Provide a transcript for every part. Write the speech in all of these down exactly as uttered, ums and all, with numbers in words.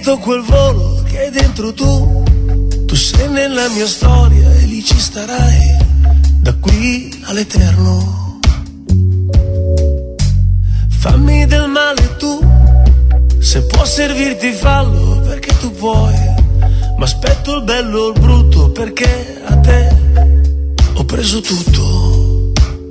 sento quel volo che hai dentro tu. Tu sei nella mia storia e lì ci starai da qui all'eterno. Fammi del male tu, se può servirti fallo perché tu puoi, ma aspetto il bello o il brutto perché a te ho preso tutto.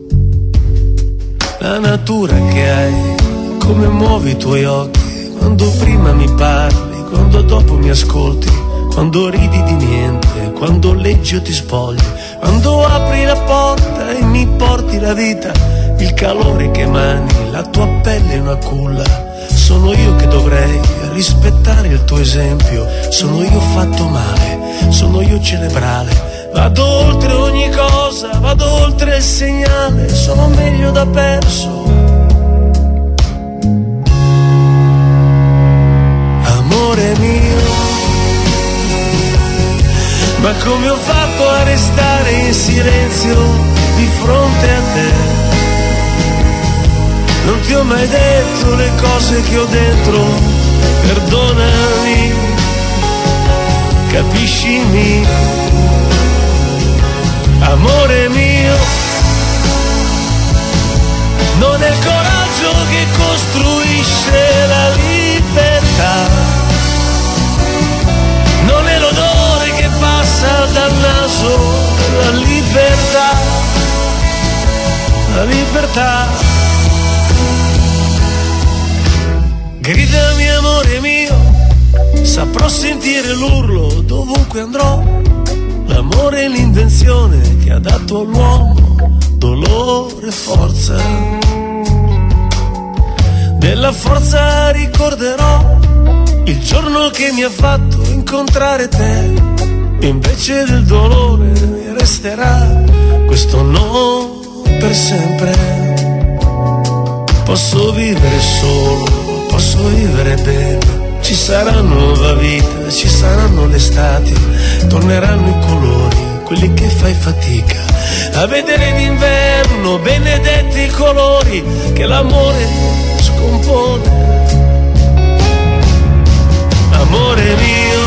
La natura che hai, come muovi i tuoi occhi, quando prima mi parli, quando dopo mi ascolti, quando ridi di niente, quando leggi o ti spogli, quando apri la porta e mi porti la vita, il calore che emani, la tua pelle è una culla. Sono io che dovrei rispettare il tuo esempio, sono io fatto male, sono io cerebrale. Vado oltre ogni cosa, vado oltre il segnale, sono meglio da perso. Amore mio, ma come ho fatto a restare in silenzio di fronte a te? Non ti ho mai detto le cose che ho dentro, perdonami, capiscimi, amore mio. Non è il coraggio che costruisce la libertà, non è l'odore che passa dal naso, la libertà, la libertà. Gridami amore mio, saprò sentire l'urlo dovunque andrò. L'amore è l'invenzione che ha dato all'uomo dolore e forza. Della forza ricorderò il giorno che mi ha fatto incontrare te. Invece del dolore mi resterà questo no per sempre. Posso vivere solo, posso vivere bene. Ci sarà nuova vita, ci saranno le estati, torneranno i colori, quelli che fai fatica a vedere d'inverno, benedetti i colori che l'amore scompone. Amore mio,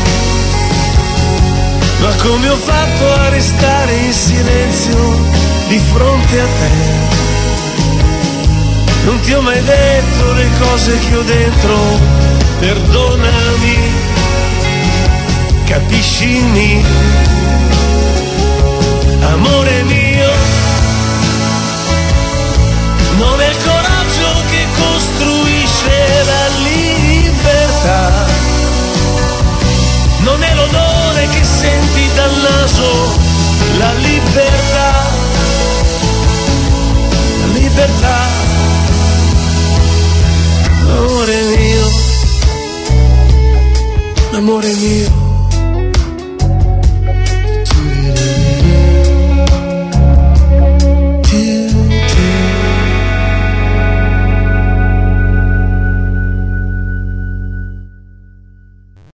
ma come ho fatto a restare in silenzio di fronte a te? Non ti ho mai detto le cose che ho dentro, perdonami, capiscimi, amore mio. Non è il coraggio che costruisce la libertà, non è l'odore che senti dal naso, la libertà, la libertà. Amore mio, amore mio.